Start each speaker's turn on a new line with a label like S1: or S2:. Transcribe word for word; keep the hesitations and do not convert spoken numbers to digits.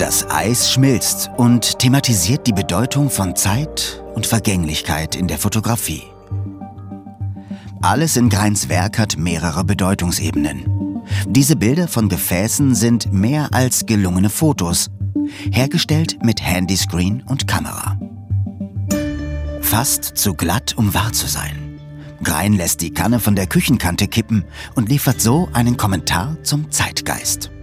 S1: Das Eis schmilzt und thematisiert die Bedeutung von Zeit und Vergänglichkeit in der Fotografie. Alles in Greins Werk hat mehrere Bedeutungsebenen. Diese Bilder von Gefäßen sind mehr als gelungene Fotos, hergestellt mit Handyscreen und Kamera. Fast zu glatt, um wahr zu sein. Grein lässt die Kanne von der Küchenkante kippen und liefert so einen Kommentar zum Zeitgeist.